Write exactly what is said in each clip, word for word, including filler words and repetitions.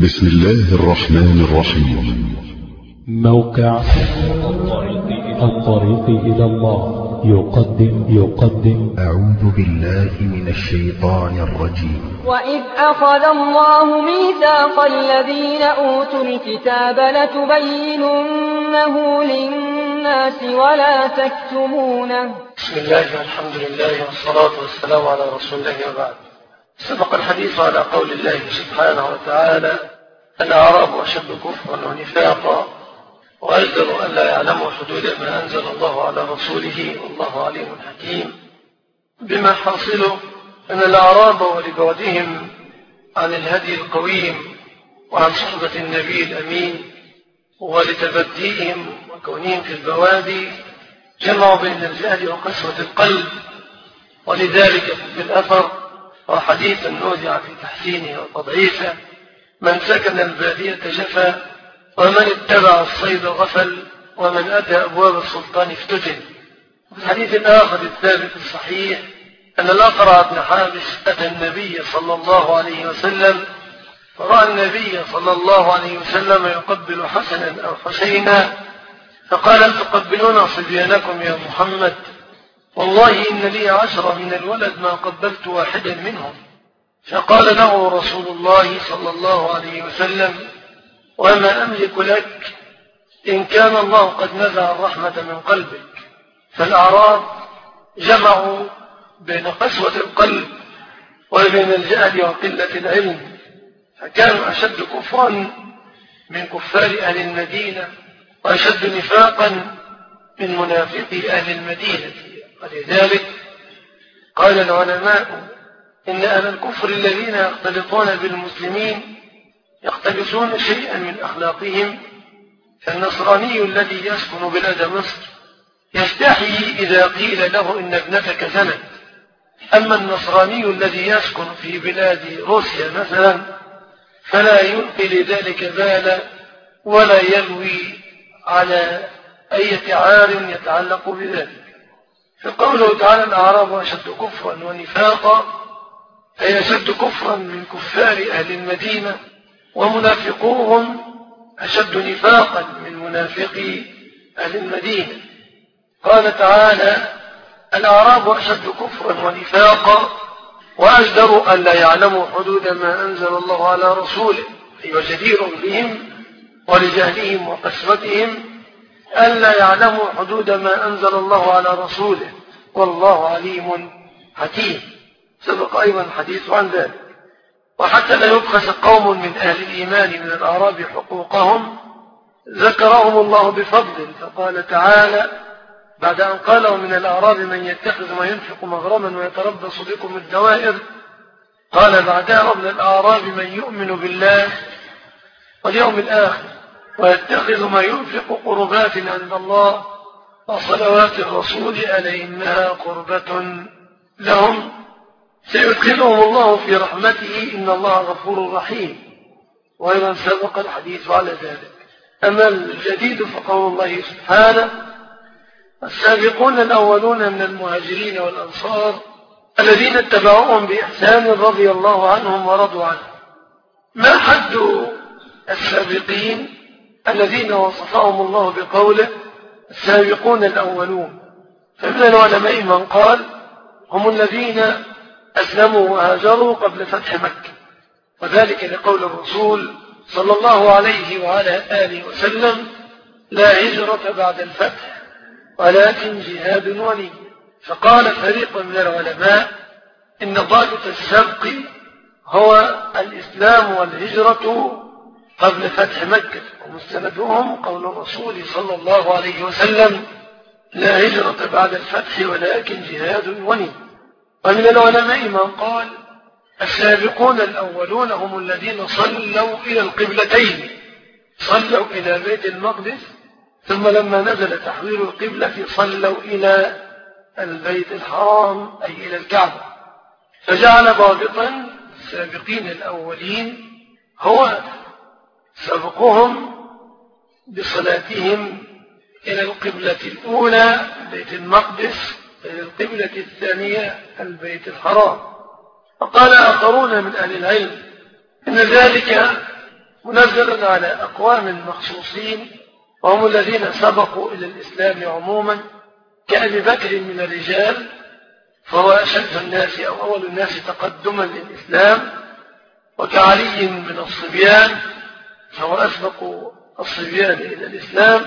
بسم الله الرحمن الرحيم. موقع الطريق إلى الله يقدم يقدم أعوذ بالله من الشيطان الرجيم. وإذ أخذ الله ميثاق الذين أوتوا الكتاب لتبيننه للناس ولا تكتمونه. بسم الله والحمد لله والصلاة والسلام على رسول الله وبعد. سبق الحديث على قول الله سبحانه وتعالى: الأعراب أشد كفرا ونفاقا وأجدر أن لا يعلموا حدود ما أنزل الله على رسوله والله عليم حكيم. بما حاصله أن الأعراب ولبعدهم عن الهدي القويم وعن صحبة النبي الأمين ولتبديهم وكونهم في البوادي جمعوا بين الجهل وقسوة القلب، ولذلك في الأثر وحديثا نودع في تحسينه وتضعيفه: من سكن البادية جفا ومن اتبع الصيد غفل ومن أتى أبواب السلطان افتتن. في الحديث الآخر الثابت الصحيح أن الأقرع بن حابس أتى النبي صلى الله عليه وسلم فرأى النبي صلى الله عليه وسلم يقبل حسنا أو حسينا فقال: تقبلون صبيانكم يا محمد؟ والله إن لي عشرة من الولد ما قبلت واحدا منهم. فقال له رسول الله صلى الله عليه وسلم: وما أملك لك إن كان الله قد نزع الرحمة من قلبك. فالأعراب جمعوا بين قسوة القلب وبين الجهل وقلة العلم، فكانوا أشد كفرا من كفار أهل المدينة وأشد نفاقا من منافقي أهل المدينة. ولذلك قال العلماء إن أهل الكفر الذين يختلطون بالمسلمين يقتبسون شيئا من أخلاقهم. فالنصراني الذي يسكن بلاد مصر يستحي إذا قيل له إن ابنتك زنت، أما النصراني الذي يسكن في بلاد روسيا مثلا فلا يلقي لذلك بالا ولا يلوي على أي عار يتعلق بذلك. فقوله تعالى: الأعراب أشد كفرا ونفاقا، أي أشد كفرا من كفار أهل المدينة، ومنافقوهم أشد نفاقا من منافقي أهل المدينة. قال تعالى: الأعراب أشد كفرا ونفاقا وأجدر أن لا يعلموا حدود ما أنزل الله على رسوله، أي وجدير بهم ولجهلهم وقسوتهم ألا يعلموا حدود ما أنزل الله على رسوله والله عليم حكيم. سبق أيضا الحديث عن ذلك. وحتى لا يبخس قوم من أهل الإيمان من الأعراب حقوقهم ذكرهم الله بفضل، فقال تعالى بعد أن قالوا: من الأعراب من يتخذ ما ينفق مغرما ويتربص بكم الدوائر، قال بعدها: ومن الأعراب من يؤمن بالله واليوم الآخر ويتخذ ما ينفق قربات عند الله وصلوات الرسول ألا إنها قربة لهم سيدخلهم الله في رحمته إن الله غفور رحيم. وأيضا سبق الحديث على ذلك. أما الجديد فقول الله سبحانه: السابقون الأولون من المهاجرين والأنصار الذين اتبعوهم بإحسان رضي الله عنهم ورضوا عنه. ما حد السابقين الذين وصفهم الله بقوله السابقون الأولون؟ فمن العلماء من قال هم الذين أسلموا وهاجروا قبل فتح مكة، وذلك لقول الرسول صلى الله عليه وعلى آله وسلم: لا هجرة بعد الفتح ولكن جهاد ونية. فقال فريق من العلماء إن ضابط السبق هو الإسلام والهجرة قبل فتح مكة، ومستندهم قول الرسول صلى الله عليه وسلم: لا هجرة بعد الفتح ولكن جهاد ونية. ومن العلماء من قال السابقون الأولون هم الذين صلوا إلى القبلتين، صلوا إلى بيت المقدس ثم لما نزل تحويل القبلة صلوا إلى البيت الحرام أي إلى الكعبة، فجعل ضابطا السابقين الأولين هو سبقهم بصلاتهم إلى القبلة الأولى بيت المقدس إلى القبلة الثانية البيت الحرام. وقال آخرون من أهل العلم إن ذلك منزل على أقوام مخصوصين، وهم الذين سبقوا إلى الإسلام عموما، كأبي بكر من الرجال فهو أشد الناس أو أول الناس تقدما للإسلام، وكعلي من الصبيان فهو أسبق الصبيان إلى الإسلام،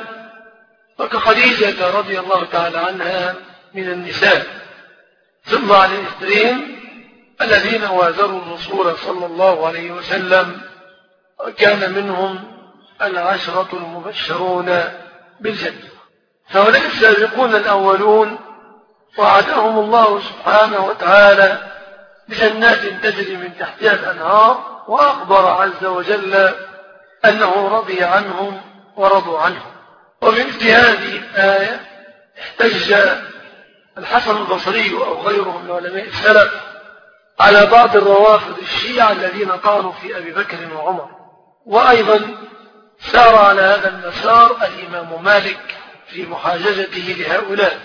وكخديجة رضي الله تعالى عنها من النساء. ثم على الإثرين الذين وازروا الرسول صلى الله عليه وسلم، وكان منهم العشرة المبشرون بالجنة. فهؤلاء السابقون الأولون وعدهم الله سبحانه وتعالى بجنات تجري من تحتها الأنهار، وأخبر عز وجل أنه رضي عنهم ورضوا عنه. ومثل هذه الآية احتج الحسن البصري أو غيره من علماء السلف على بعض الروافض الشيعة الذين قالوا في أبي بكر وعمر. وأيضا سار على هذا المسار الإمام مالك في محاججته لهؤلاء،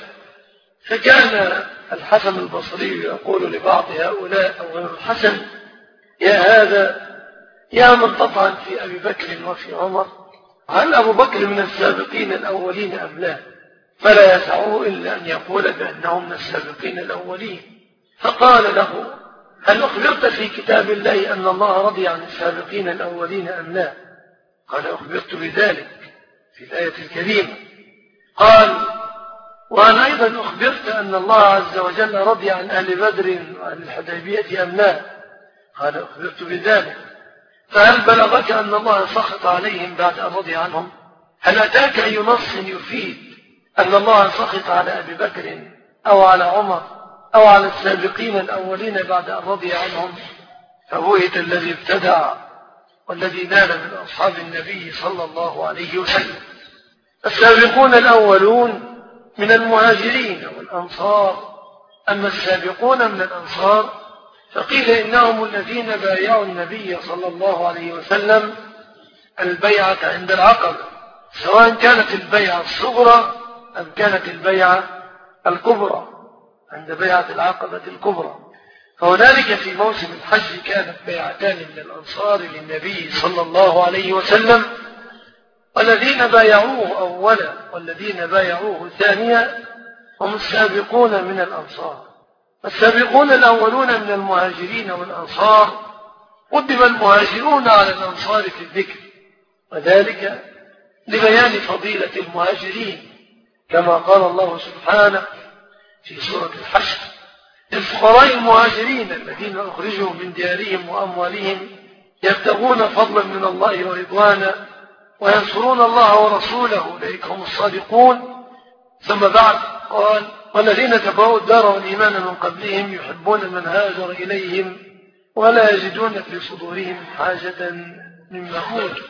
فكان الحسن البصري يقول لبعض هؤلاء أو غير الحسن: يا هذا يا من تطعن في أبي بكر وفي عمر، هل أبو بكر من السابقين الأولين أم لا؟ فلا يسعه إلا أن يقول بأنهم من السابقين الأولين. فقال له: هل أخبرت في كتاب الله أن الله رضي عن السابقين الأولين أم لا؟ قال: أخبرت بذلك في الآية الكريمة. قال: وأنا أيضا أخبرت أن الله عز وجل رضي عن أهل بدر وأهل الحديبية أم لا؟ قال: أخبرت بذلك. فهل بلغك أن الله سخط عليهم بعد أن رضي عنهم؟ هل أتاك أي نص يفيد أن الله سخط على أبي بكر أو على عمر أو على السابقين الأولين بعد أن رضي عنهم؟ فبهت الذي ابتدع والذي نال من أصحاب النبي صلى الله عليه وسلم. السابقون الأولون من المهاجرين والأنصار. أما السابقون من الأنصار فقيل إنهم الذين بايعوا النبي صلى الله عليه وسلم البيعة عند العقبة، سواء كانت البيعة الصغرى أم كانت البيعة الكبرى عند بيعة العقبة الكبرى. فهنالك في موسم الحج كانت بيعتان من الأنصار للنبي صلى الله عليه وسلم، والذين بايعوه أولا والذين بايعوه ثانيا هم السابقون من الأنصار. السابقون الأولون من المهاجرين والأنصار قدم المهاجرون على الأنصار في الذكر، وذلك لبيان فضيلة المهاجرين، كما قال الله سبحانه في سورة الحشر: الفقراء المهاجرين الذين أخرجوا من ديارهم وأموالهم يبتغون فضلا من الله ورضوانا وينصرون الله ورسوله أولئك هم الصادقون. ثم بعد قال: والذين تبعوا الدار والإيمان من قبلهم يحبون من هاجر إليهم ولا يجدون في صدورهم حاجة مما أوتوا.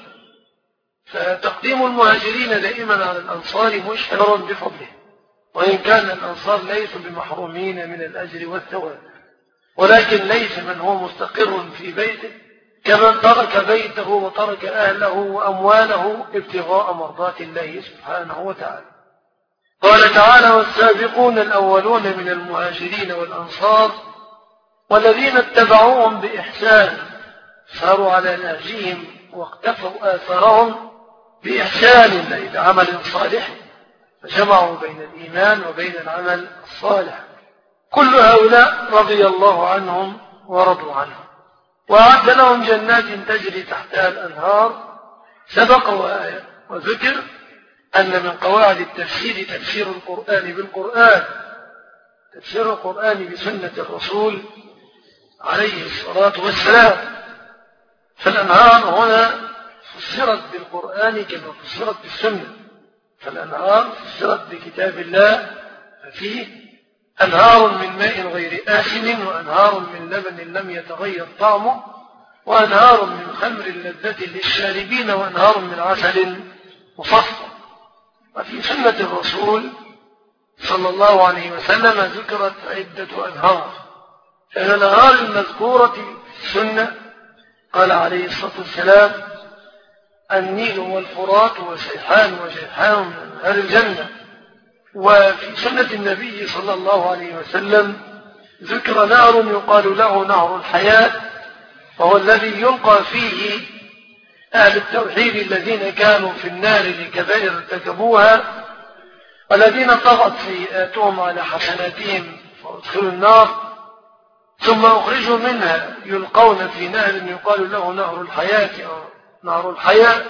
فتقديم المهاجرين دائما على الأنصار مشعر بفضله، وإن كان الأنصار ليسوا بمحرومين من الأجر والثواب، ولكن ليس من هو مستقر في بيته كمن ترك بيته وترك أهله وأمواله ابتغاء مرضات الله سبحانه وتعالى. قال تعالى: والسابقون الأولون من المهاجرين والأنصار والذين اتبعوهم بإحسان ساروا على نهجهم واقتفوا آثارهم بإحسان إلى عمل صالح، فجمعوا بين الإيمان وبين العمل الصالح. كل هؤلاء رضي الله عنهم ورضوا عنه، وأعد لهم جنات تجري تحتها الأنهار. سبق وذكر أن من قواعد التفسير تفسير القرآن بالقرآن، تفسير القرآن بسنة الرسول عليه الصلاة والسلام. فالأنهار هنا فسرت بالقرآن كما فسرت بالسنة، فالأنهار فسرت بكتاب الله، ففيه أنهار من ماء غير آسن وأنهار من لبن لم يتغير طعمه وأنهار من خمر لذة للشاربين وأنهار من عسل مصفى. وفي سنة الرسول صلى الله عليه وسلم ذكرت عدة أنهار. فالأنهار المذكورة في السنة قال عليه الصلاة والسلام: النيل والفرات وسيحان وجيحان من أنهار الجنة. وفي سنة النبي صلى الله عليه وسلم ذكر نهر يقال له نهر الحياة، وهو الذي يلقى فيه أهل التوحيد الذين كانوا في النار لكبائر ارتكبوها، والذين طغت سيئاتهم على حسناتهم فادخلوا النار، ثم أخرجوا منها يلقون في نهر يقال له نهر الحياة أو نهر الحياة،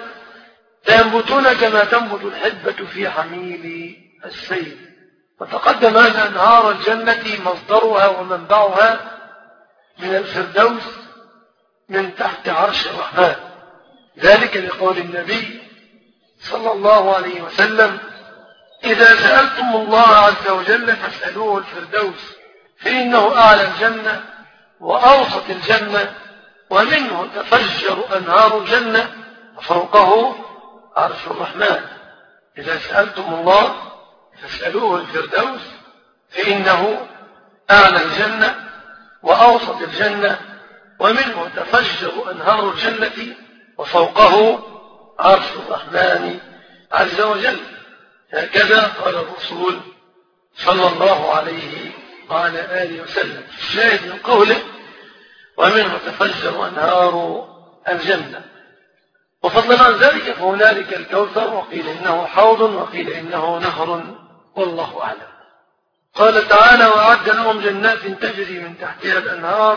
فينبتون كما تنبت الحبة في حميل السيل. وتقدم أن أنهار الجنة مصدرها ومنبعها من الفردوس من تحت عرش الرحمن، ذلك لقول النبي صلى الله عليه وسلم: إذا سألتم الله عز وجل فاسألوه الفردوس، فإنه أعلى الجنة وأوسط الجنة، ومنه تفجر أنهار الجنة وفوقه عرش الرحمن. إذا سألتم الله فاسألوه الفردوس، فإنه أعلى الجنة وأوسط الجنة، ومنه تفجر أنهار الجنة وفوقه عرش الرحمن عز وجل. هكذا قال الرسول صلى الله عليه وعلى آله وسلم. الشاهد من قوله: ومنه تفجر أنهار الجنة. وفضلا عن ذلك فهنالك الكوثر، وقيل إنه حوض، وقيل إنه نهر، والله أعلم. قال تعالى: وأعد لهم جنات تجري من تحتها الأنهار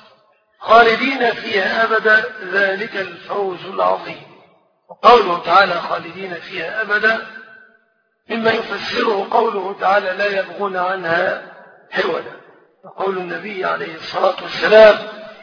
خالدين فيها أبدا ذلك الفوز العظيم. وقوله تعالى خالدين فيها أبدا مما يفسره قوله تعالى: لا يبغون عنها حولا. وقول النبي عليه الصلاة والسلام: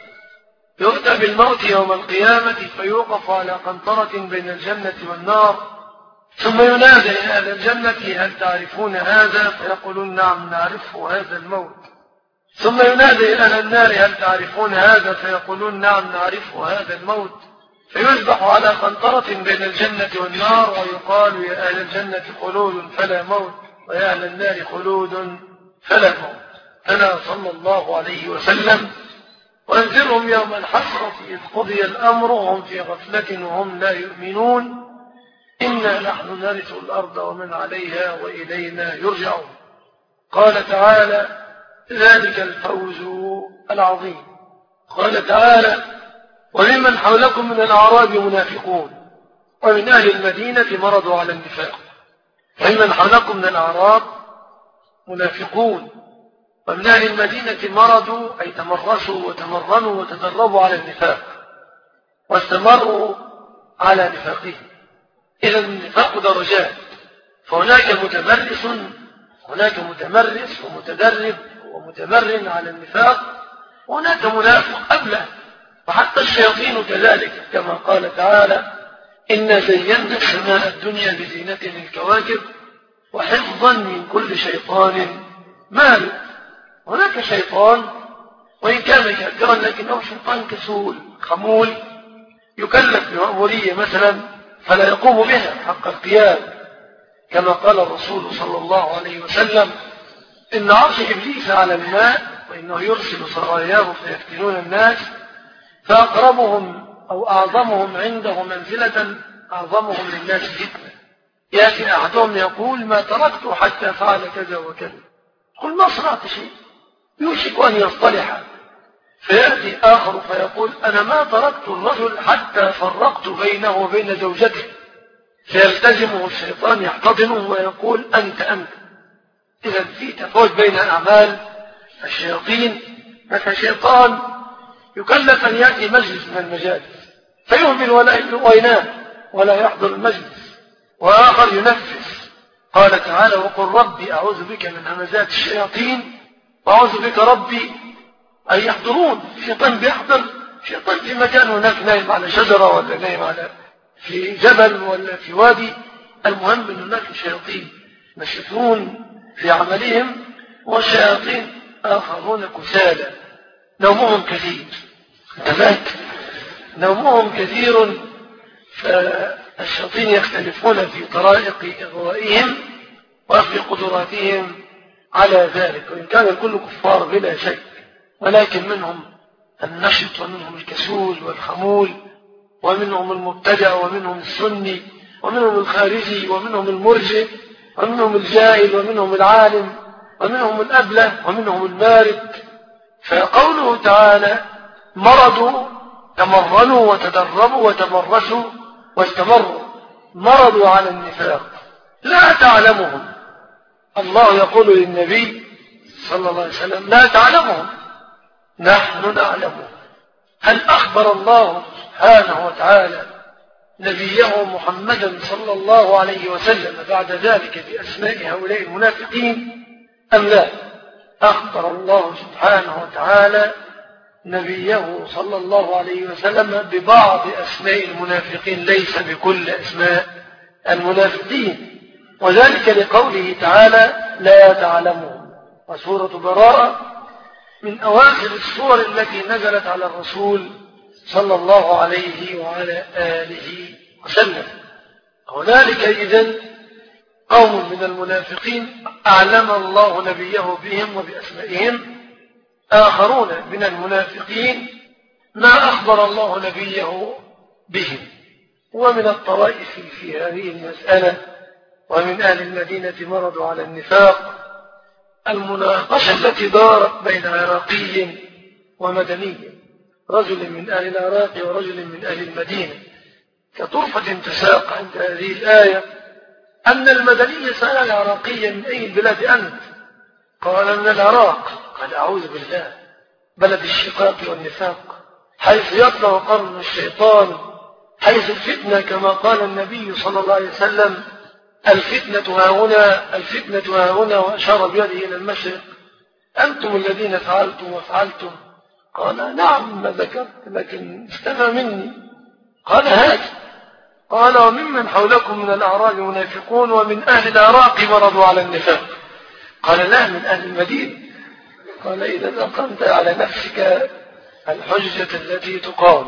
يؤتى بالموت يوم القيامة فيوقف على قنطرة بين الجنة والنار، ثم ينادى يا أهل الجنة هل تعرفون هذا؟ فيقولون نعم نعرفه هذا الموت. ثم ينادى يا أهل النار هل تعرفون هذا؟ فيقولون نعم نعرفه هذا الموت. فيذبح على قنطرة بين الجنة والنار ويقال يا أهل الجنة خلود فلا موت، ويا أهل النار خلود فلا موت. أنا صلى الله عليه وسلم: وانذرهم يوم الحسرة إذ قضي الأمر وهم في غفلة وهم لا يؤمنون إنا نحن نرث الأرض ومن عليها وإلينا يرجعون. قال تعالى: ذلك الفوز العظيم. قال تعالى: وممن حولكم من الأعراب منافقون ومن أهل المدينة مرضوا على النفاق. وممن حولكم من الأعراب منافقون ومن أهل المدينة مرضوا أي تمرسوا وتمرنوا وتدربوا على النفاق واستمروا على نفاقهم. إذا النفاق درجات، فهناك متمرس هناك متمرس ومتدرب ومتمرن على النفاق، وهناك منافق أبله. وحتى الشياطين كذلك، كما قال تعالى: إنا زينا السماء الدنيا بزينة الكواكب وحفظا من كل شيطان مارد. هناك شيطان وإن كان كافرا لكنه شيطان كسول خمول، يكلف بمأمورية مثلا فلا يقوم بها حق القيام، كما قال الرسول صلى الله عليه وسلم: إن عرش إبليس على الماء وإنه يرسل سراياه فيفتنون الناس، فأقربهم أو أعظمهم عنده منزلة أعظمهم للناس فتنة. يأتي أحدهم يقول: ما تركته حتى فعل كذا وكذا. قل: ما صنعت شيء، يوشك أن يصطلح. فيأتي آخر فيقول: أنا ما تركت الرجل حتى فرقت بينه وبين زوجته. فيلتزمه الشيطان يحتضنه ويقول: أنت أنت. إذا في تفاوت بين أعمال الشياطين. مثل شيطان يكلف أن يأتي مجلس من المجالس فيهمل وينام ولا يحضر المجلس، وآخر ينفس. قال تعالى: وقل ربي أعوذ بك من همزات الشياطين وأعوذ بك ربي أن يحضرون. شيطان بيحضر، شيطان في مكان هناك نايم على شجرة ولا نايم على في جبل ولا في وادي، المهم أن هناك شياطين مشغولون في عملهم، والشياطين آخرون كسالى نومهم كثير. كذلك نومهم كثير، فالشياطين يختلفون في طرائق إغوائهم وفي قدراتهم على ذلك، وإن كان الكل كفار بلا شك، ولكن منهم النشط ومنهم الكسول والخمول، ومنهم المبتدع ومنهم السني ومنهم الخارجي ومنهم المرجئ ومنهم الجاهل ومنهم العالم ومنهم الأبله ومنهم المارد. فقوله تعالى: مرضوا تمرنوا وتدربوا وتمرسوا واستمروا، مرضوا على النفاق لا تعلمهم. الله يقول للنبي صلى الله عليه وسلم لا تعلمهم نحن نعلمهم. هل أخبر الله سبحانه وتعالى نبيه محمدا صلى الله عليه وسلم بعد ذلك بأسماء هؤلاء المنافقين أم لا؟ أخبر الله سبحانه وتعالى نبيه صلى الله عليه وسلم ببعض أسماء المنافقين ليس بكل أسماء المنافقين، وذلك لقوله تعالى لا تعلمهم. وسورة براءة من أواخر السور التي نزلت على الرسول صلى الله عليه وعلى آله وسلم. هنالك إذن قوم من المنافقين أعلم الله نبيه بهم وبأسمائهم، آخرون من المنافقين ما أخبر الله نبيه بهم. ومن الطوائف في هذه المسألة ومن أهل المدينة مرضوا على النفاق المناقشة التي دارت بين عراقي ومدني، رجل من أهل العراق ورجل من أهل المدينة، كطرفة تساق عند هذه الآية أن المدني سأل العراقي من أي البلاد أنت؟ قال من العراق. قال أعوذ بالله، بلد الشقاق والنفاق، حيث يطلع قرن الشيطان، حيث الفتنة كما قال النبي صلى الله عليه وسلم الفتنة ها هنا الفتنة ها هنا، وأشار بيده إلى المشرق، أنتم الذين فعلتم وفعلتم. قال نعم ما ذكرت لكن استمع مني. قال هات. قال وممن حولكم من الأعراب منافقون ومن أهل العراق مرضوا على النفاق. قال لا من أهل المدينة. قال إذا أقمت على نفسك الحجة التي تقام.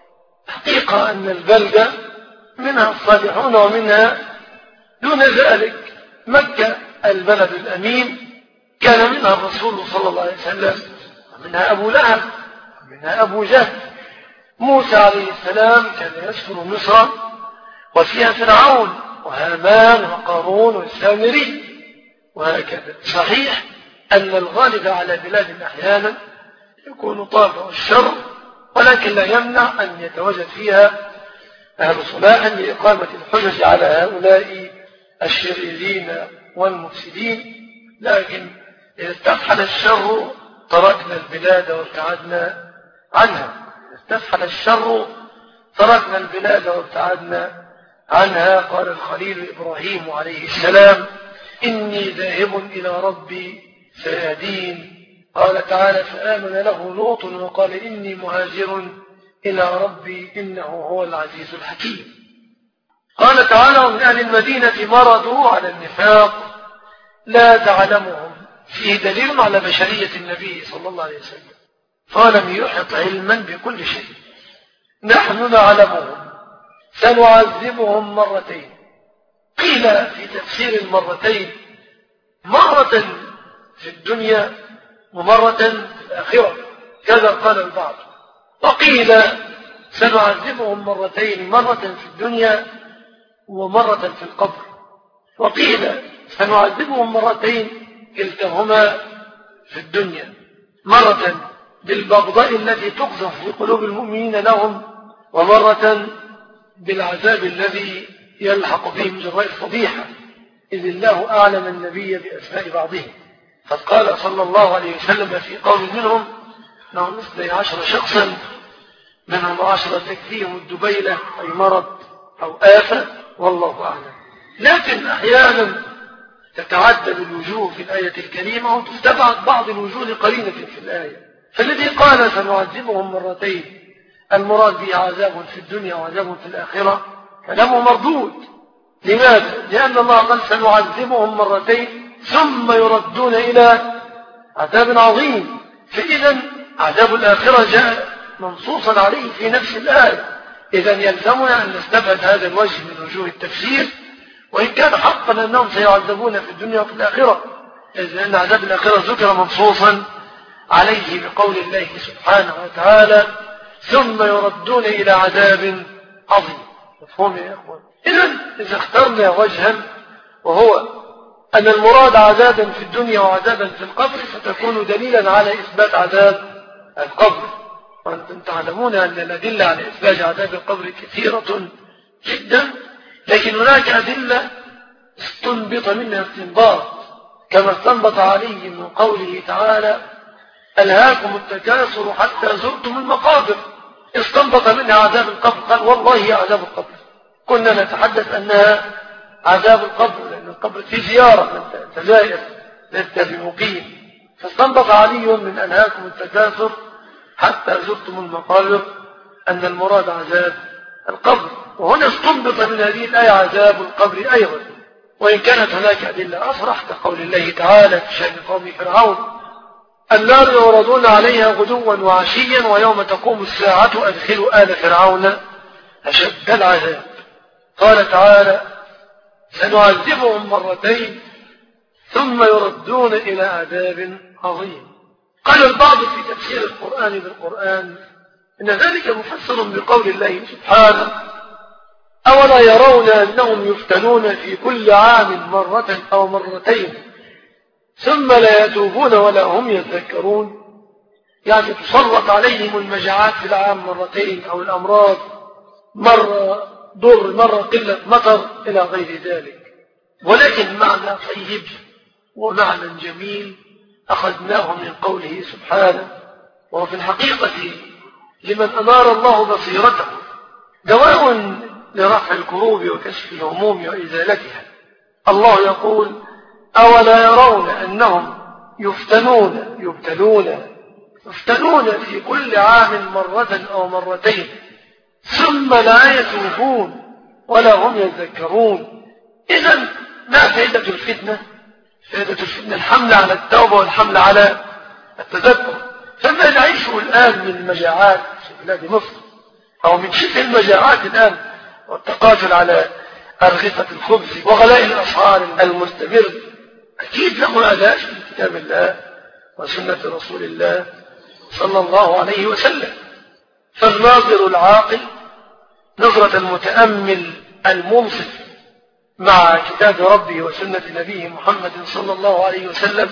حقيقة أن البلدة منها الصالحون ومنها دون ذلك. مكة البلد الأمين كان منها الرسول صلى الله عليه وسلم، ومنها أبو لهب، ومنها أبو جهل. موسى عليه السلام كان يسكن مصر وفيها فرعون وهامان وقارون والسامري وهكذا. صحيح أن الغالب على بلاد أحيانا يكون طابع الشر، ولكن لا يمنع أن يتواجد فيها أهل صلاح لإقامة الحجج على هؤلاء الشريرين والمفسدين. لكن إذا استفحل الشر تركنا البلاد وابتعدنا عنها. إذا استفحل الشر تركنا البلاد وابتعدنا عنها. قال الخليل إبراهيم عليه السلام إني ذاهب إلى ربي سيهدين. قال تعالى فآمن له لوط وقال إني مهاجر إلى ربي إنه هو العزيز الحكيم. قال تعالى ومن أهل المدينة مرضوا على النفاق لا تعلمهم، فيه دليل على بشرية النبي صلى الله عليه وسلم، فلم يحط علما بكل شيء. نحن نعلمهم سنعذبهم مرتين. قيل في تفسير المرتين مرة في الدنيا ومرة في الآخرة، كذا قال البعض. وقيل سنعذبهم مرتين، مرة في الدنيا ومرة في القبر. وقيل سنعذبهم مرتين كلتهما في الدنيا، مرة بالبغضاء التي تقذف في قلوب المؤمنين لهم، ومرة بالعذاب الذي يلحق بهم جراء الفضيحة، إذ الله أعلم النبي بأسماء بعضهم. قد قال صلى الله عليه وسلم في قول منهم أنهم اثني عشر شخصا منهم عشرة تكفيهم الدبيلة أي مرض أو آفة، والله أعلم. لكن أحيانا تتعدد الوجوه في الآية الكريمة وتستبعد بعض الوجوه لقرينة في الآية. فالذي قال سنعذبهم مرتين المراد به عذاب في الدنيا وعذاب في الآخرة كلامه مردود. لماذا؟ لأن الله قال سنعذبهم مرتين ثم يردون إلى عذاب عظيم. فإذا عذاب الآخرة جاء منصوصا عليه في نفس الآية. إذا يلزمنا أن نستبعد هذا الوجه من وجوه التفسير، وإن كان حقا أنهم سيعذبون في الدنيا وفي الآخرة، إذ أن عذاب الآخرة ذكر منصوصا عليه بقول الله سبحانه وتعالى ثم يردون إلى عذاب عظيم. مفهوم يا أخوان؟ إذن إذا اخترنا وجها وهو أن المراد عذابا في الدنيا وعذابا في القبر فتكون دليلا على إثبات عذاب القبر. وأنتم تعلمون أن الأدلة على إثبات عذاب القبر كثيرة جدا، لكن هناك أدلة استنبط منها استنباط، كما استنبط علي من قوله تعالى ألهاكم التكاثر حتى زرتم المقابر، استنبط منها عذاب القبر، قال والله هي عذاب القبر. كنا نتحدث أنها عذاب القبر لأن القبر في زيارة أنت زائر لست بمقيم، فاستنبط علي من ألهاكم التكاثر حتى زرتم المقابر أن المراد عذاب القبر. وهنا استنبط من هذه الآية عذاب القبر أيضا، وإن كانت هناك أدلة أصرح كقول الله تعالى في شأن قوم فرعون النار يعرضون عليها غدوا وعشيا ويوم تقوم الساعة أدخلوا آل فرعون أشد العذاب. قال تعالى سنعذبهم مرتين ثم يردون إلى عذاب عظيم. قال البعض في تفسير القرآن بالقرآن إن ذلك مفسر بقول الله سبحانه أولا يرون أنهم يفتنون في كل عام مرة أو مرتين ثم لا يتوبون ولا هم يذكرون، يعني تسلط عليهم المجاعات في العام مرتين أو الأمراض مرة ضر مرة قلة مطر إلى غير ذلك. ولكن معنى طيب ومعنى جميل أخذناه من قوله سبحانه، وفي الحقيقة لمن أنار الله بصيرته دواء لرفع الكروب وكشف الهموم وإزالتها. الله يقول أولا يرون أنهم يفتنون يبتلون يفتنون في كل عام مرة أو مرتين ثم لا يتوبون ولا هم يذكرون. إذن ما فائدة الفتنة؟ فائدة الفتنة الحمل على التوبة والحمل على التذكر. فما نعيشه الآن من مجاعات في بلاد مصر أو من شبه المجاعات الآن والتقاتل على أرغفة الخبز وغلاء الأسعار المستمر أكيد له أداء في كتاب الله وسنة رسول الله صلى الله عليه وسلم. فالناظر العاقل نظرة المتأمل المنصف مع كتاب ربه وسنة نبيه محمد صلى الله عليه وسلم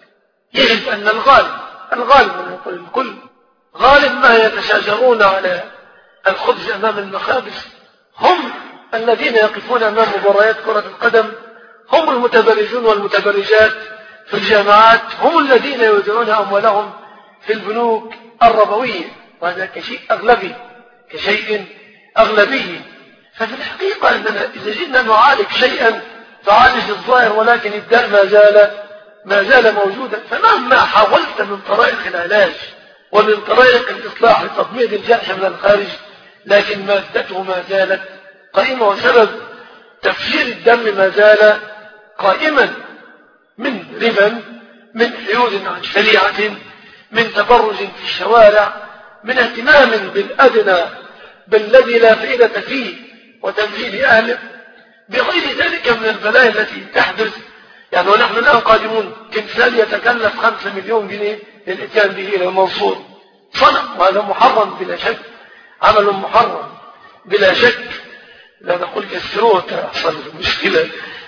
يجد أن الغالب الغالب من يقول الكل غالب ما يتشاجرون على الخبز أمام المخابز هم الذين يقفون أمام مباريات كرة القدم، هم المتبرجون والمتبرجات في الجامعات، هم الذين يودعون أموالهم في البنوك الربوية، وهذا كشيء أغلبي كشيء أغلبي. ففي الحقيقة أننا إذا جئنا نعالج شيئا تعالج الظاهر ولكن الداء ما زال ما زال موجودا. فمهما حاولت من طرائق العلاج ومن طرائق الإصلاح لتضميد الجرح من الخارج لكن مادته ما زالت قائمة، وسبب تفجير الدم ما زال قائما من ربا، من حيود عن شريعة، من تبرج في الشوارع، من اهتمام بالأدنى بالذي لا فائدة فيه وتمثيل أهله، بغير ذلك من البلايا التي تحدث. يعني ونحن الآن قادمون تمثال يتكلف خمسة مليون جنيه للإتيان به إلى المنصور صنع، وهذا محرم بلا شك، عمل محرم بلا شك، لا نقول كسروه تحصل المشكلة.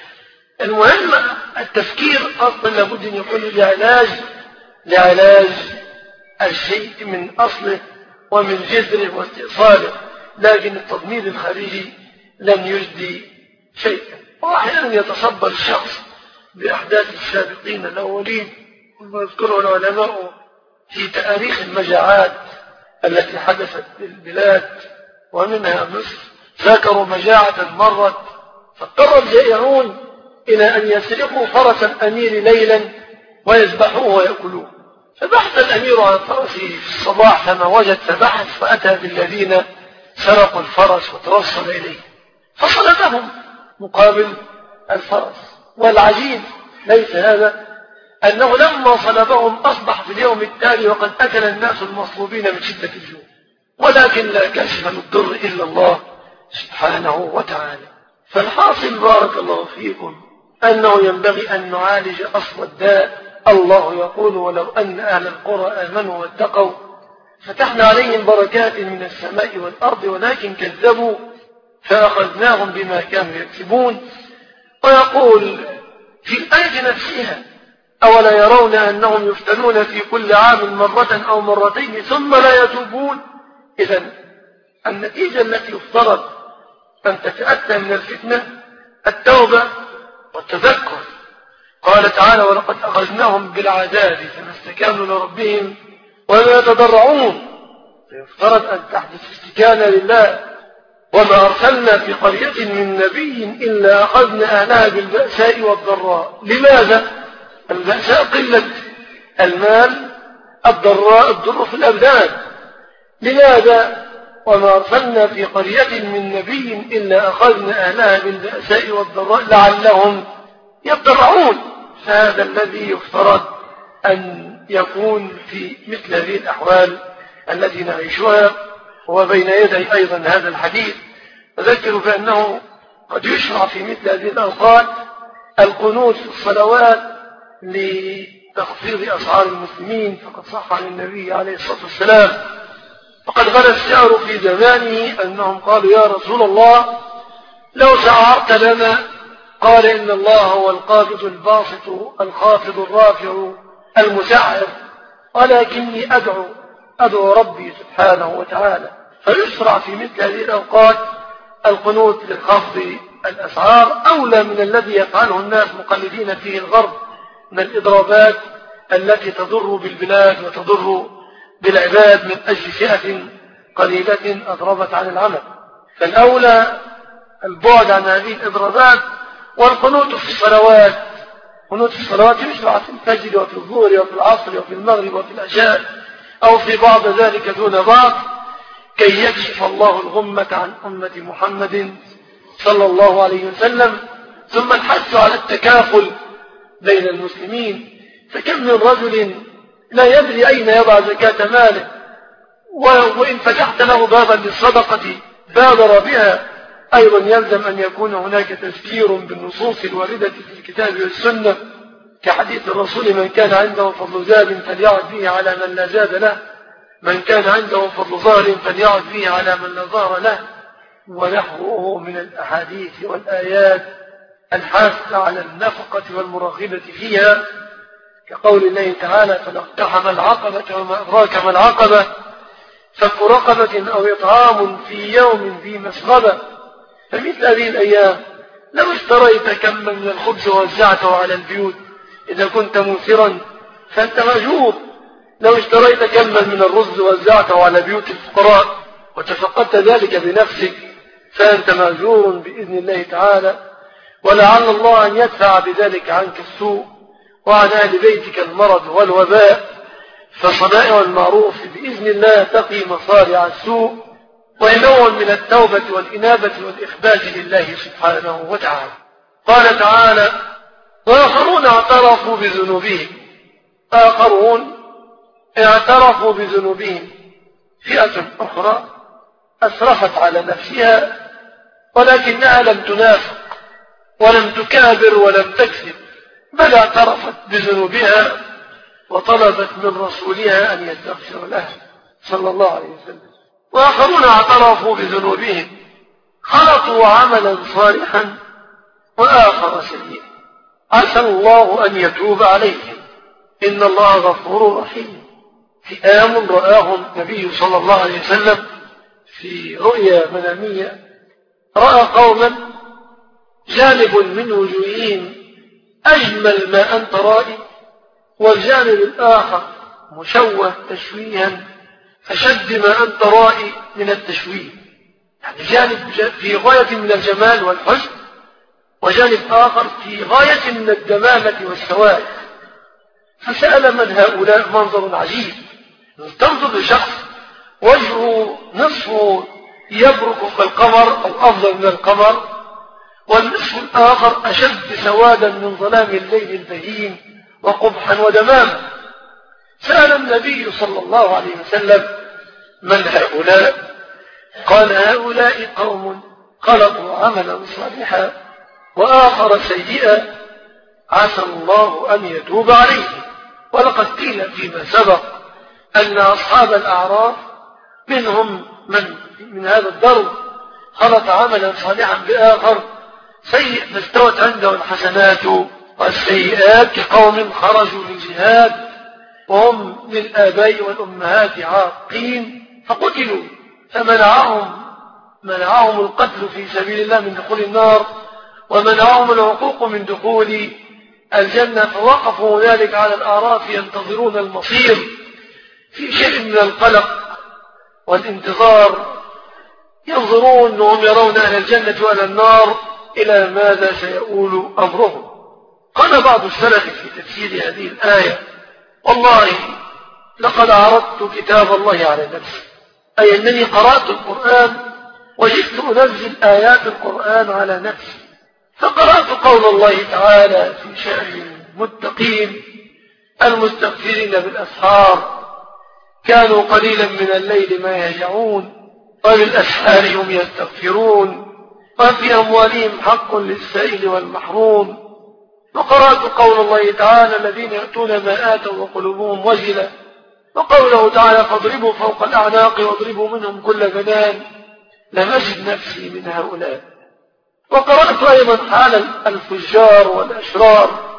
المهم التفكير أصلا لابد أن يكون لعلاج لعلاج الشيء من أصله ومن جذره واستئصاله، لكن التضميد الخارجي لم يجدي شيئا. وأحيانا يتصبر الشخص بأحداث السابقين الأولين، ويذكره العلماء في تاريخ المجاعات التي حدثت بالبلاد ومنها مصر، ذكروا مجاعة مرت فاضطر الجائعون إلى أن يسرقوا فرس الأمير ليلا ويذبحوه ويأكلوه، فبحث الأمير عن فرسه في الصباح فما وجد، فبحث فأتى بالذين سرقوا الفرس وتوصل إليه فصلتهم مقابل الفرس. والعجيب ليس هذا أنه لما صلبهم أصبح في اليوم التالي وقد أكل الناس المصلوبين من شدة الجوع، ولكن لا كاشف للضر إلا الله سبحانه وتعالى. فالحاصل بارك الله فيكم أنه ينبغي أن نعالج أصل الداء. الله يقول ولو أن أهل القرى آمنوا واتقوا فتحنا عليهم بركات من السماء والأرض ولكن كذبوا فأخذناهم بما كانوا يكسبون. ويقول في الآية نفسها أولا يرون أنهم يفتنون في كل عام مرة أو مرتين ثم لا يتوبون. إذن النتيجة التي يفترض أن تتأتى من الفتنة التوبة والتذكر. قال تعالى ولقد أخذناهم بالعذاب فما استكانوا لربهم ولا يتضرعون. فيفترض أن تحدث استكانة لله. وما أرسلنا في قرية من نبي إلا أخذنا أهلها بالبأساء والضراء. لماذا؟ البأساء قلة المال، الضراء الضر في الأبدان. لماذا؟ وما أرسلنا في قرية من نبي إلا أخذنا أهلها بالبأساء والضراء لعلهم يضرعون. فهذا الذي يفترض أن يكون في مثل هذه الأحوال التي نعيشها. وبين يدي أيضا هذا الحديث أذكر بأنه قد يشرع في مثل هذه الأوقات القنوت في الصلوات لتخفيض أسعار المسلمين. فقد صح عن النبي عليه الصلاة والسلام فقد غلى الشعر في زمانه أنهم قالوا يا رسول الله لو سعرت لنا. قال إن الله هو القابض الباسط الخافض الرافع المسعر ولكني أدعو أدعو ربي سبحانه وتعالى. فيشرع في مثل هذه الأوقات القنوت لخفض الأسعار أولى من الذي يفعله الناس مقلدين فيه الغرب من الإضرابات التي تضر بالبلاد وتضر بالعباد من أجل فئة قليلة أضربت عن العمل. فالأولى البعد عن هذه الإضرابات والقنوت في الصلوات. قنوت في الصلوات يشرع في الفجر وفي الظهر وفي العصر وفي المغرب وفي العشاء أو في بعض ذلك دون بعض كي يكشف الله الغمة عن أمة محمد صلى الله عليه وسلم. ثم الحث على التكافل بين المسلمين. فكم من رجل لا يدري أين يضع زكاة ماله وإن فتحت له بابا للصدقة بادر بها. أيضا يلزم أن يكون هناك تذكير بالنصوص الواردة في الكتاب والسنة كحديث الرسول من كان عنده فضل زاد فليعد به على من لا زاد له، من كان عنده فضل ظهر فليعد به على من لا ظهر له، ونحوه من الأحاديث والآيات الحاثة على النفقة والمرغبة فيها كقول الله تعالى فلا اقتحم العقبة وما أدراك ما العقبة فك رقبة أو إطعام في يوم ذي مسغبة. فمثل هذه الأيام لو اشتريت كما من الخبز ووزعته على البيوت إذا كنت موسرا فأنت مأجور. لو اشتريت كما من الرز ووزعته على بيوت الفقراء وتفقدت ذلك بنفسك فأنت مأجور بإذن الله تعالى. ولعل الله أن يدفع بذلك عنك السوء وعن أهل بيتك المرض والوباء. فصنائع المعروف بإذن الله تقي مصارع السوء وينوع من التوبة والإنابة والإخبات لله سبحانه وتعالى. قال تعالى وآخرون اعترفوا بذنوبهم. آخرون اعترفوا بذنوبهم فئة أخرى أسرفت على نفسها ولكنها لم تنافق ولم تكابر ولم تكذب بل اعترفت بذنوبها وطلبت من رسولها أن يستغفر لها صلى الله عليه وسلم. وآخرون اعترفوا بذنوبهم خلطوا عملا صالحا وآخر سيئا عسى الله أن يتوب عليهم إن الله غفور رحيم. فئام رآهم النبي صلى الله عليه وسلم في رؤيا منامية رأى قوما جانب من وجوههم أجمل ما أنت رائي والجانب الآخر مشوه تشويها أشد ما أنت رائي من التشويه. يعني جانب في غاية من الجمال والحسن وجانب آخر في غاية من الدمامة والسواد. فسأل من هؤلاء منظر عجيب. تنظر لشخص وجهه نصفه يبرق كالقمر أو أفضل من القمر والنصف الآخر أشد سوادا من ظلام الليل البهيم وقبحا ودماما. سأل النبي صلى الله عليه وسلم من هؤلاء؟ قال هؤلاء قوم خلقوا عملا صالحا وآخر سيئا عسى الله أن يتوب عليهم. ولقد قيل فيما سبق أن أصحاب الأعراف منهم من من هذا الضرب خلق عملا صالحا بآخر سيء فاستوت عنده الحسنات والسيئات كقوم خرجوا للجهاد وهم للآباء والأمهات عاقين فقتلوا فمنعهم منعهم القتل في سبيل الله من دخول النار ومنعهم العقوق من دخول الجنة، فوقفوا ذلك على الأعراف ينتظرون المصير في شيء من القلق والانتظار، ينظرون وهم يرون أهل الجنة وأهل النار إلى ماذا سيؤول أمرهم. قال بعض السلف في تفسير هذه الآية: والله لقد عرضت كتاب الله على نفسي، أي أنني قرأت القرآن وجدت أنزل آيات القرآن على نفسي، فقرأت قول الله تعالى في شأن المتقين المستغفرين بالأسحار كانوا قليلا من الليل ما يهجعون وبالأسحار هم يستغفرون وفي أموالهم حق للسائل والمحروم. وقرأت قول الله تعالى: الذين يأتون ما آتوا وقلوبهم وجلة، وقوله تعالى: فاضربوا فوق الأعناق واضربوا منهم كل بنان، لم أجد نفسي من هؤلاء. وقرأت أيضا حال الفجار والأشرار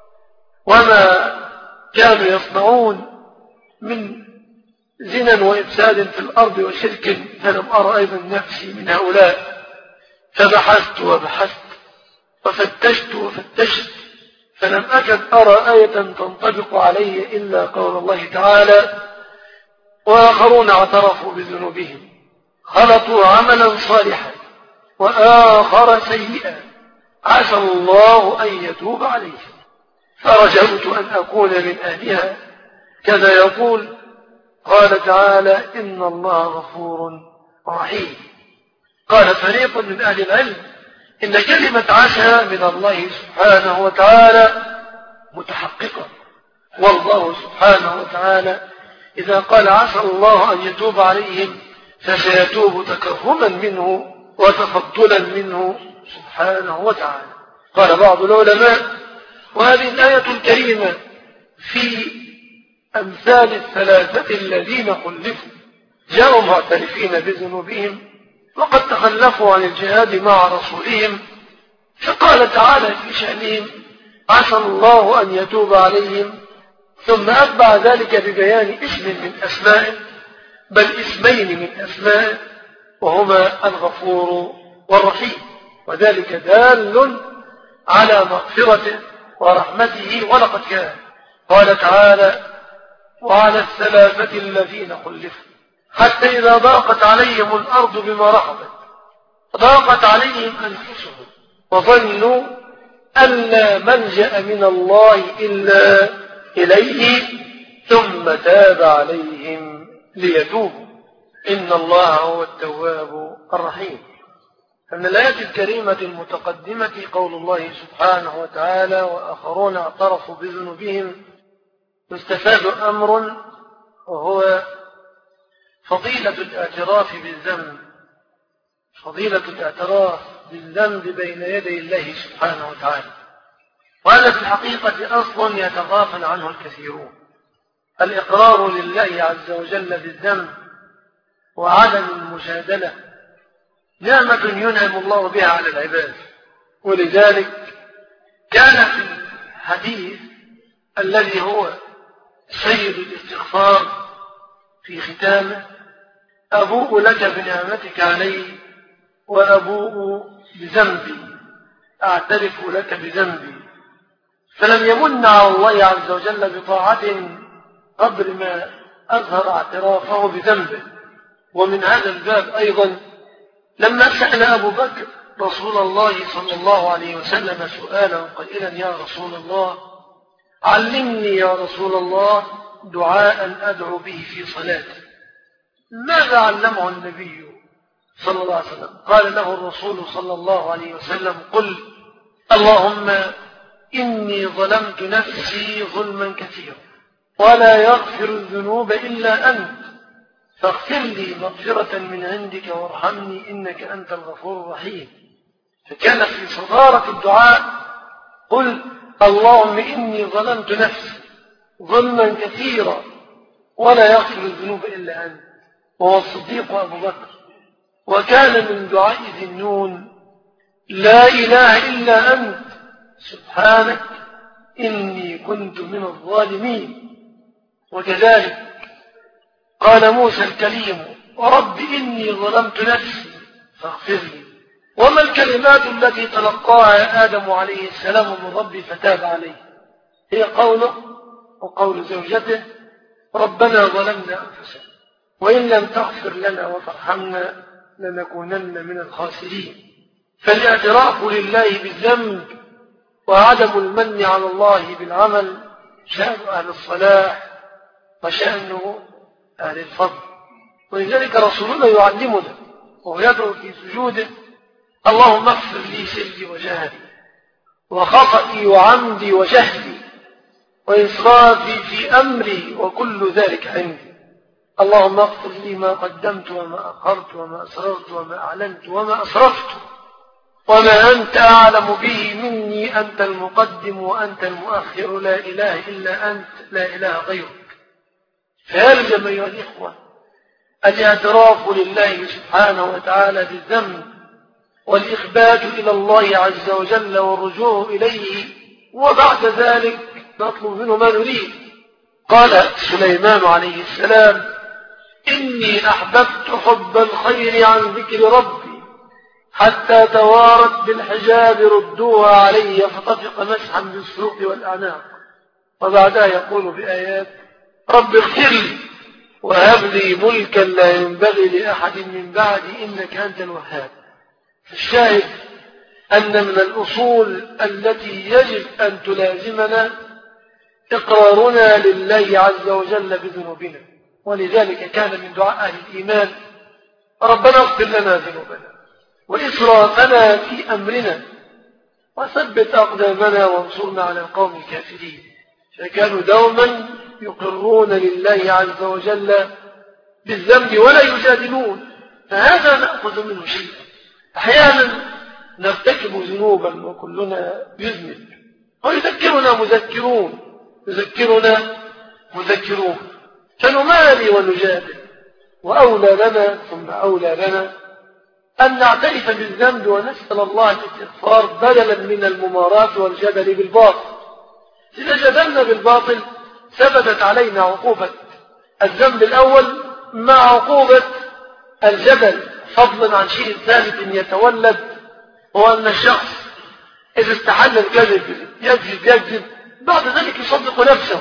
وما كانوا يصنعون من زنا وإفساد في الأرض وشرك، فلم أرى أيضا نفسي من هؤلاء. فبحثت وبحثت وفتشت وفتشت فلم أكد أرى آية تنطبق علي إلا قول الله تعالى: وآخرون اعترفوا بذنوبهم خلطوا عملا صالحا وآخر سيئا عسى الله أن يتوب عليهم، فرجوت أن أكون من أهلها. كذا يقول. قال تعالى: إن الله غفور رحيم. قال فريق من أهل العلم: إن كلمة عسى من الله سبحانه وتعالى متحققة، والله سبحانه وتعالى إذا قال عسى الله أن يتوب عليهم فسيتوب تكرما منه وتفضلا منه سبحانه وتعالى. قال بعض العلماء: وهذه الآية الكريمة في أمثال الثلاثة الذين خلفوا، جاءوا معترفين بذنوبهم وقد تخلفوا عن الجهاد مع رسولهم، فقال تعالى في شأنهم: عسى الله أن يتوب عليهم، ثم أتبع ذلك ببيان اسم من أسمائه، بل اسمين من أسمائه، وهما الغفور والرحيم، وذلك دال على مغفرته ورحمته. ولقد كان قال تعالى: وعلى الثلاثة الذين خلفوا حتى إذا ضاقت عليهم الأرض بما رحبت ضاقت عليهم أنفسهم وظنوا أن لا ملجأ من الله إلا إليه ثم تاب عليهم ليتوبوا إن الله هو التواب الرحيم. فمن الآيات الكريمة المتقدمة قول الله سبحانه وتعالى: وآخرون اعترفوا بذنوبهم، يستفاد أمر وهو فضيلة الاعتراف بالذنب، فضيلة الاعتراف بالذنب بين يدي الله سبحانه وتعالى. وهذا في الحقيقة أصل يتغافل عنه الكثيرون. الإقرار لله عز وجل بالذنب وعدم المجادلة نعمة ينعم الله بها على العباد، ولذلك كان في الحديث الذي هو سيد الاستغفار في ختامه: أبوء لك بنعمتك علي وأبوء بذنبي، أعترف لك بذنبي. فلم يمن على الله عز وجل بطاعة قدر ما أظهر اعترافه بذنبه. ومن هذا الباب أيضا لما سأل أبو بكر رسول الله صلى الله عليه وسلم سؤالا قائلا: يا رسول الله علمني يا رسول الله دعاء أدعو به في صلاتي، ماذا علمه النبي صلى الله عليه وسلم؟ قال له الرسول صلى الله عليه وسلم: قل اللهم إني ظلمت نفسي ظلما كثيرا ولا يغفر الذنوب إلا أنت فاغفر لي مغفرة من عندك وارحمني إنك أنت الغفور الرحيم. فكان في صدارة الدعاء: قل اللهم إني ظلمت نفسي ظلما كثيرا ولا يغفر الذنوب إلا أنت. وهو الصديق أبو بكر. وكان من دعاء ذي النون: لا إله إلا أنت سبحانك إني كنت من الظالمين. وكذلك قال موسى الكليم رب إني ظلمت نفسي فاغفر لي. وما الكلمات التي تلقاها آدم عليه السلام من ربي فتاب عليه؟ هي قوله وقول زوجته ربنا ظلمنا أنفسنا وإن لم تغفر لنا وترحمنا لنكونن من الخاسرين. فالاعتراف لله بالذنب وعدم المن على الله بالعمل شأن أهل الصلاح وشأنه أهل الفضل. ولذلك رسولنا يعلمنا ويدعو في سجوده اللهم اغفر لي سري وجهلي وخطئي وعمدي وجهلي وإسرافي في أمري وكل ذلك عندي. اللهم اغفر لي ما قدمت وما أخرت وما أسررت وما أعلنت وما أسرفت وما أنت أعلم به مني أنت المقدم وأنت المؤخر لا إله إلا أنت لا إله غيرك. فيلزم أيها الإخوة الاعتراف لله سبحانه وتعالى بالذنب والإخبات إلى الله عز وجل والرجوع إليه وبعد ذلك نطلب منه ما نريد. قال سليمان عليه السلام إني أحببت حب الخير عن ذكر ربي حتى توارت بالحجاب ردوها علي فطفق مسحا بالسوق والأعناق. وبعدها يقول بآيات رب اغفر لي وهب لي ملكا لا ينبغي لأحد من بعدي إنك أنت الوهاب. الشاهد أن من الأصول التي يجب أن تلازمنا إقرارنا لله عز وجل بذنوبنا. ولذلك كان من دعاء أهل الإيمان ربنا اغفر لنا ذنوبنا وإسرافنا في أمرنا وثبت أقدامنا وانصرنا على القوم الكافرين. فكانوا دوما يقرون لله عز وجل بالذنب ولا يجادلون. فهذا نأخذ منه شيء. أحيانا نرتكب ذنوبا وكلنا يذنب ويذكرنا مذكرون يذكرنا مذكرون فنمالي ونجادل. وأولى لنا ثم أولى لنا أن نعترف بالذنب ونسأل الله الاستغفار بدلا من المماراة والجدل بالباطل. إذا جدلنا بالباطل ثبتت علينا عقوبة الذنب الأول مع عقوبة الجدل، فضلا عن شيء ثالث يتولد هو أن الشخص إذا استحل الكذب يكذب يكذب بعد ذلك يصدق نفسه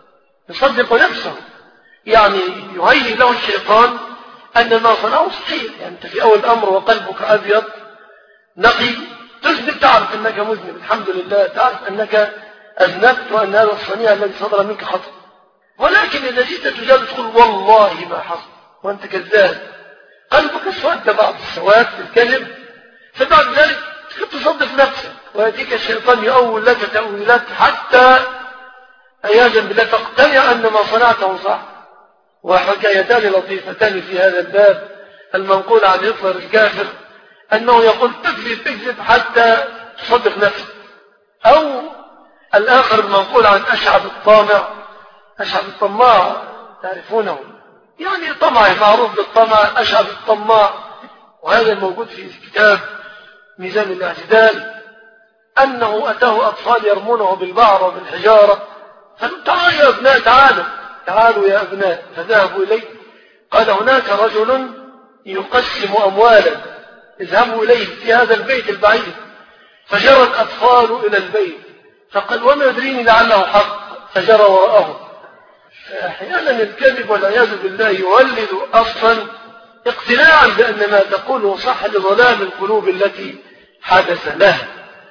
يصدق نفسه يعني يهيئ له الشيطان أن ما صنعه صحيح. يعني أنت في أول الأمر وقلبك أبيض نقي تذنب تعرف أنك مذنب الحمد لله تعرف أنك أذنبت وأن هذا الصنيع الذي صدر منك خطأ. ولكن إذا جئت تجاد تقول والله ما حصل وأنت كذاب قلبك اسود بعض السواد في الكذب فبعد ذلك تصدق نفسك ويأتيك الشيطان يؤول لك تأويلات حتى عياذا بالله تقتنع أن ما صنعته صح. وحكايتان لطيفتان في هذا الباب المنقول عن هتلر الكافر أنه يقول تكذب تكذب حتى تصدق نفسك، أو الآخر المنقول عن أشعب الطامع أشعب الطماع تعرفونه يعني طمع معروف بالطمع أشعب الطماع. وهذا الموجود في كتاب ميزان الاعتدال أنه أتاه أطفال يرمونه بالبعر وبالحجارة فقالوا تعالوا يا أبناء تعالوا تعالوا يا أبناء فذهبوا إليه قال هناك رجل يقسم أموالا اذهبوا إليه في هذا البيت البعيد. فجرى الأطفال إلى البيت فقال وما يدريني لعله حق فجرى وراءه. أحيانا الكذب والعياذ بالله يولد أصلا اقتناعا بأن ما تقوله صح لظلام القلوب التي حدث لها.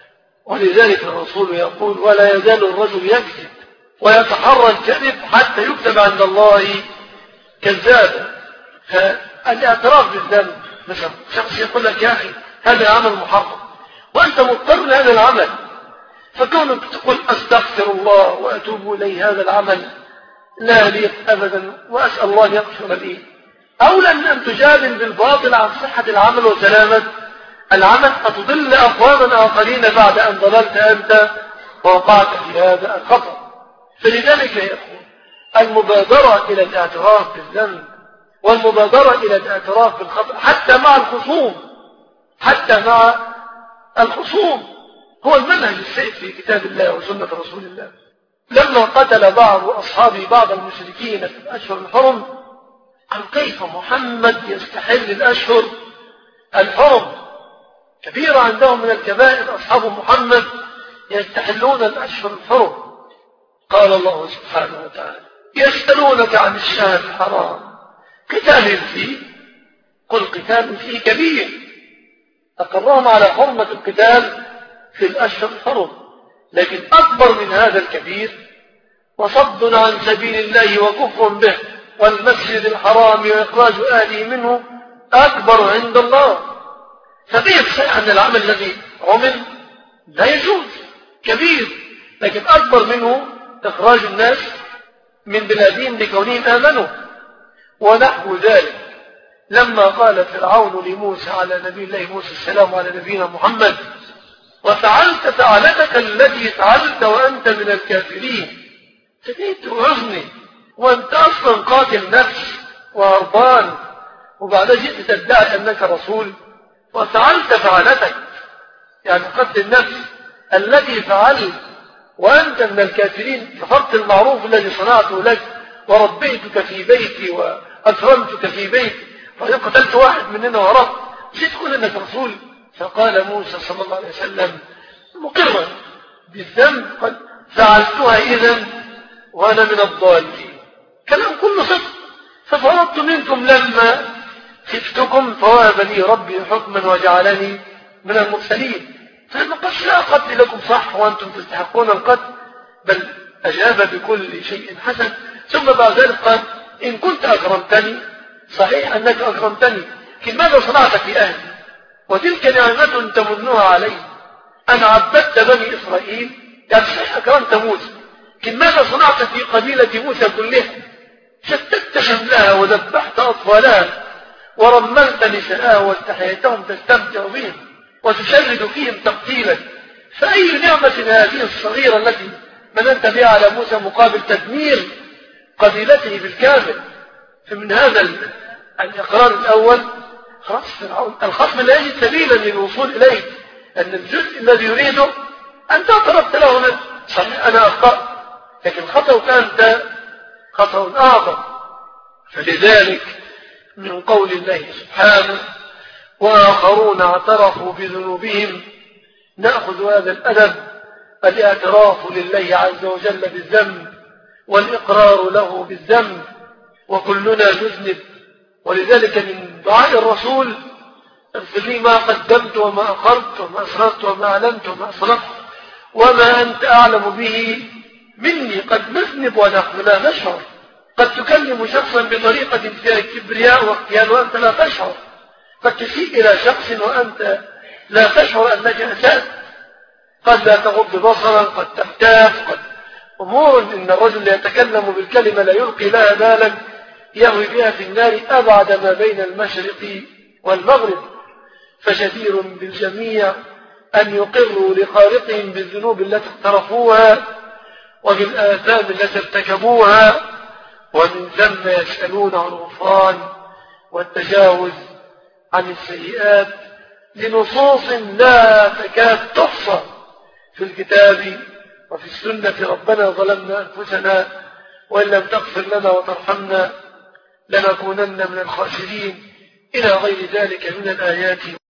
ولذلك الرسول يقول ولا يزال الرجل يكذب ويتحرى الكذب حتى يكتب عند الله كذابا. فالاعتراف بالذنب مثلا شخص يقول لك يا أخي هذا عمل محرم وأنت مضطر لهذا العمل فكونك تقول أستغفر الله وأتوب إليه هذا العمل لا يليق أبدا وأسأل الله أن يغفر لي أولا أن تجادل بالباطل عن صحة العمل وسلامة العمل فتضل أقواما آخرين بعد أن ضللت أنت ووقعت في هذا الخطأ. فلذلك يقول المبادرة إلى الاعتراف بالذنب والمبادرة إلى الاعتراف بالخطأ حتى مع الخصوم حتى مع الخصوم هو المنهج السائد في كتاب الله وسنة رسول الله. لما قتل بعض أصحابه بعض المشركين في الأشهر الحرم قال كيف محمد يستحل الأشهر الحرم؟ كبيرة عندهم من الكبائر أصحاب محمد يستحلون الأشهر الحرم. قال الله سبحانه وتعالى يسألونك عن الشهر الحرام قتال فيه قل قتال فيه كبير. أقرهم على حرمة القتال في الأشهر الحرم، لكن أكبر من هذا الكبير وصد عن سبيل الله وكفر به والمسجد الحرام وإخراج أهله منه أكبر عند الله. فكيف شيء أن العمل الذي عمل لا يجوز كبير، لكن أكبر منه إخراج الناس من بلادهم لكونهم آمنوا. ونحو ذلك لما قال فرعون لموسى على نبي الله موسى السلام على نبينا محمد وفعلت فعلتك التي فعلت وأنت من الكافرين، تجيت وعظني وأنت أصلا قاتل نفس وهربان وبعد جئت تدعي أنك رسول. وفعلت فعلتك يعني قتل النفس التي فعلت وأنت من الكافرين، كفرت المعروف الذي صنعته لك وربيتك في بيتي وأكرمتك في بيتي وإن قتلت واحد مننا وهربت مش تقول أنك رسول. فقال موسى صلى الله عليه وسلم مقرا بالذنب قد فعلتها إذن وأنا من الضالين. كلام كله صدق. ففرضت منكم لما خفتكم فوهب لي ربي حكما وجعلني من المرسلين. فلما قد لا قتل لكم صح وأنتم تستحقون القتل، بل أجاب بكل شيء حسن. ثم بعد ذلك قال إن كنت أكرمتني صحيح أنك أكرمتني، لكن ماذا صنعت في أهلي؟ وتلك نعمة تمنها علي أن عبدت بني إسرائيل. يعني صحيح أكرمت موسى، لكن ماذا صنعت في قبيلة موسى كلها؟ شتت شملها وذبحت أطفالها ورملت نساءها واستحييتهم تستمتع بهم وتشرد فيهم تقتيلا. فأي نعمة هذه الصغيرة التي مننت بها على موسى مقابل تدمير قبيلته بالكامل؟ فمن هذا الإقرار الأول خلاص فرعون الخصم لا يجد سبيلا للوصول إليه، أن الجزء الذي يريده أنت اعترفت له منه صحيح أنا أخطأت، لكن خطأك أنت خطأ أعظم. فلذلك من قول الله سبحانه وآخرون اعترفوا بذنوبهم نأخذ هذا الأدب الاعتراف لله عز وجل بالذنب والإقرار له بالذنب، وكلنا نذنب. ولذلك من دعاء الرسول اغفر لي ما قدمت وما أخرت وما أسررت وما أعلنت وما أسررت وما أنت أعلم به مني. قد نذنب ونحن لا نشعر. قد تكلم شخصا بطريقة فيها كبرياء واختيال وأنت لا تشعر. قد تسيء إلى شخص وأنت لا تشعر أنك أسأت. قد لا تغض بصرا، قد تحتاف، قد أمور إن الرجل يتكلم بالكلمة لا يلقي لها بالا يهوي بها في النار أبعد ما بين المشرق والمغرب. فجدير بالجميع أن يقروا لخالقهم بالذنوب التي اقترفوها وبالآثام التي ارتكبوها، ومن ثم يسألون عن الغفران والتجاوز عن السيئات لنصوص لا تكاد تحصى في الكتاب وفي السنة. ربنا ظلمنا أنفسنا وإن لم تغفر لنا وترحمنا لنكونن من الخاسرين إلى غير ذلك من الآيات.